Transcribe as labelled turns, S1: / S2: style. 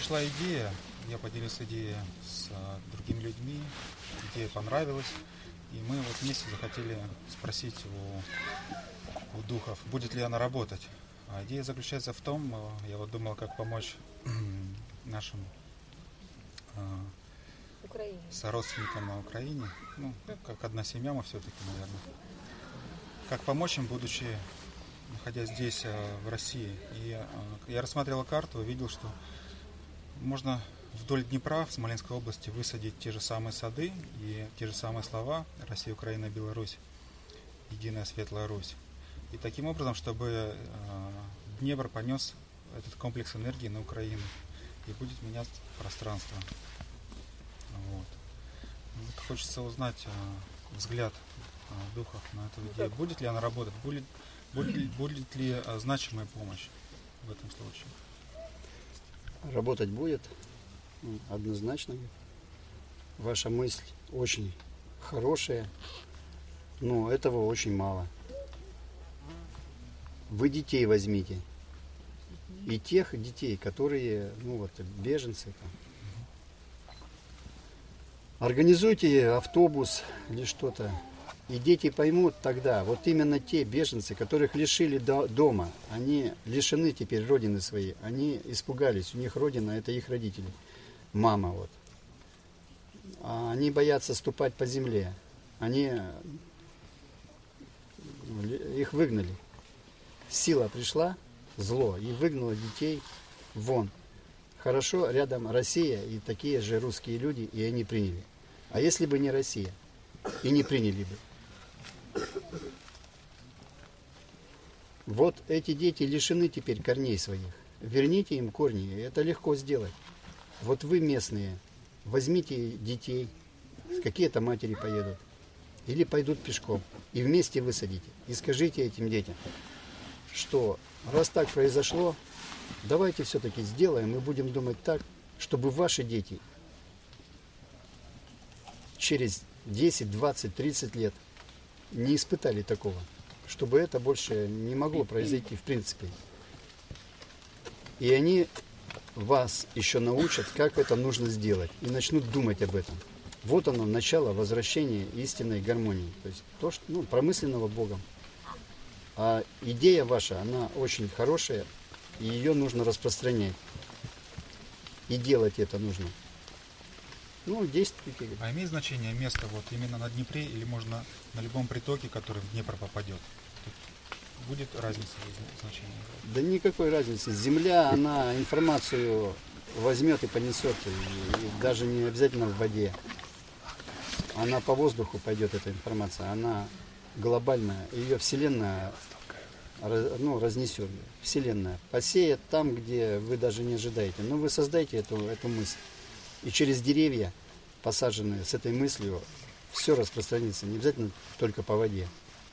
S1: пришла идея, я поделился идеей с другими людьми, идея понравилась, и мы вот вместе захотели спросить у духов, будет ли она работать. А идея заключается в том, я вот думал, как помочь нашим сородственникам на Украине, ну, как одна семья мы все-таки, наверное, как помочь им, будучи, находясь здесь, в России. И я рассматривал карту и видел, что можно вдоль Днепра в Смоленской области высадить те же самые сады и те же самые слова «Россия, Украина, Беларусь, единая светлая Русь». И таким образом, чтобы Днепр понес этот комплекс энергии на Украину и будет менять пространство. Вот. Вот хочется узнать взгляд духов на эту идею. Будет ли она работать? Будет ли значимая помощь в этом случае?
S2: Работать будет, однозначно. Ваша мысль очень хорошая, но этого очень мало. Вы детей возьмите. И тех детей, которые, беженцы. Организуйте автобус или что-то. И дети поймут тогда, вот именно те беженцы, которых лишили дома, они лишены теперь родины своей, они испугались, у них родина, это их родители, мама вот. А они боятся ступать по земле, их выгнали. Сила пришла, зло, и выгнала детей вон. Хорошо, рядом Россия и такие же русские люди, и они приняли. А если бы не Россия, и не приняли бы? Вот эти дети лишены теперь корней своих. Верните им корни, это легко сделать. Вот вы местные, возьмите детей, какие-то матери поедут, или пойдут пешком, и вместе высадите. И скажите этим детям, что раз так произошло, давайте все-таки сделаем и будем думать так, чтобы ваши дети через 10, 20, 30 лет не испытали такого, чтобы это больше не могло произойти в принципе. И они вас еще научат, как это нужно сделать, и начнут думать об этом. Вот оно, начало возвращения истинной гармонии, то есть то, что, промысленного Богом. А идея ваша, она очень хорошая, и ее нужно распространять. И делать это нужно. Действуйте.
S1: А имеет значение место вот именно на Днепре или можно на любом притоке, который в Днепр попадет? Тут будет разница в значении?
S2: Да никакой разницы. Земля, она информацию возьмет и понесет, и даже не обязательно в воде. Она по воздуху пойдет, эта информация. Она глобальная. Ее Вселенная разнесет. Вселенная посеет там, где вы даже не ожидаете. Но вы создайте эту мысль. И через деревья, посаженные с этой мыслью, все распространится. Не обязательно только по воде.